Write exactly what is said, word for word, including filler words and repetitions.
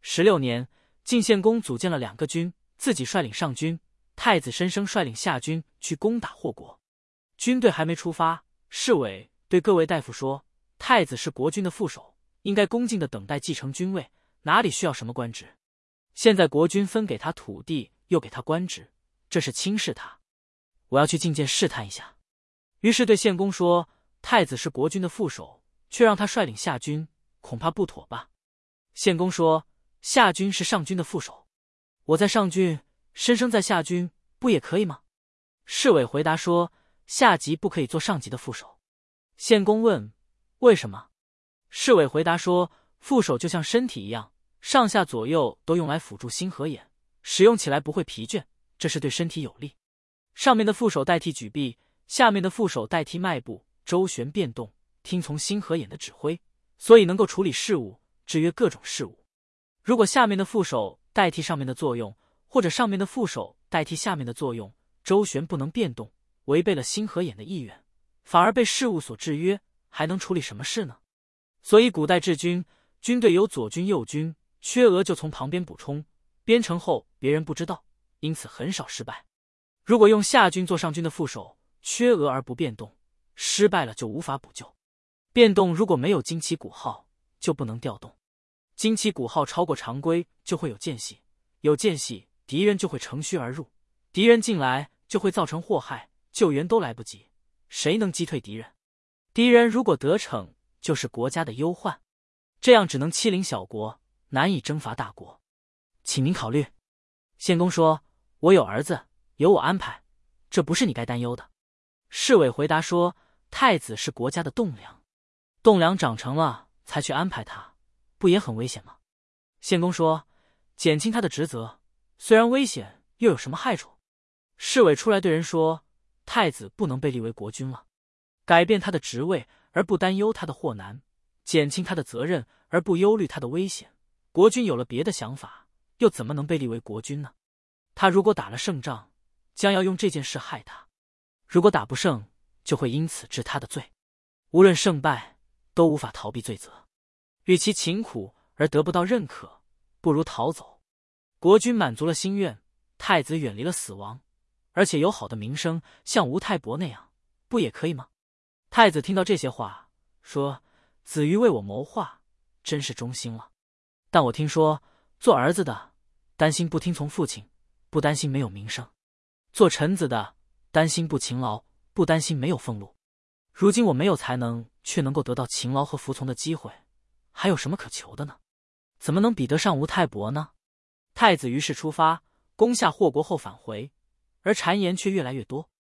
十六年，晋献公组建了两个军，自己率领上军，太子申生率领下军去攻打霍国。军队还没出发，侍卫对各位大夫说：“太子是国君的副手，应该恭敬地等待继承君位，哪里需要什么官职？现在国君分给他土地，又给他官职，这是轻视他。我要去觐见试探一下。”于是对献公说：“太子是国君的副手，却让他率领下军，恐怕不妥吧？”献公说：“下军是上军的副手，我在上军，申生在下军，不也可以吗？”侍卫回答说：“下级不可以做上级的副手。”献公问：“为什么？”侍卫回答说：“副手就像身体一样，上下左右都用来辅助心和眼，使用起来不会疲倦，这是对身体有利。上面的副手代替举臂，下面的副手代替迈步，周旋变动，听从心和眼的指挥，所以能够处理事务，制约各种事务。如果下面的副手代替上面的作用，或者上面的副手代替下面的作用，周旋不能变动，违背了心和眼的意愿，反而被事物所制约，还能处理什么事呢？所以古代治军，军队有左军右军，缺额就从旁边补充，编成后别人不知道，因此很少失败。如果用下军做上军的副手，缺额而不变动，失败了就无法补救。变动如果没有旌旗鼓号，就不能调动。旌旗鼓号超过常规，就会有间隙，有间隙，敌人就会乘虚而入，敌人进来就会造成祸害，救援都来不及，谁能击退敌人？敌人如果得逞，就是国家的忧患，这样只能欺凌小国，难以征伐大国，请您考虑。献公说：“我有儿子，由我安排，这不是你该担忧的。”侍卫回答说：“太子是国家的栋梁，栋梁长成了才去安排他，不也很危险吗？”献公说：“减轻他的职责，虽然危险，又有什么害处？”侍卫出来对人说：“太子不能被立为国君了，改变他的职位而不担忧他的祸难，减轻他的责任而不忧虑他的危险，国君有了别的想法，又怎么能被立为国君呢？他如果打了胜仗，将要用这件事害他；如果打不胜，就会因此治他的罪。无论胜败，都无法逃避罪责。与其勤苦而得不到认可，不如逃走。国君满足了心愿，太子远离了死亡，而且有好的名声，像吴太伯那样，不也可以吗？”太子听到这些话，说：“子瑜为我谋划，真是忠心了。但我听说，做儿子的担心不听从父亲，不担心没有名声；做臣子的担心不勤劳，不担心没有俸禄。如今我没有才能，却能够得到勤劳和服从的机会，还有什么可求的呢？怎么能比得上吴太伯呢？”太子于是出发，攻下霍国后返回，而谗言却越来越多。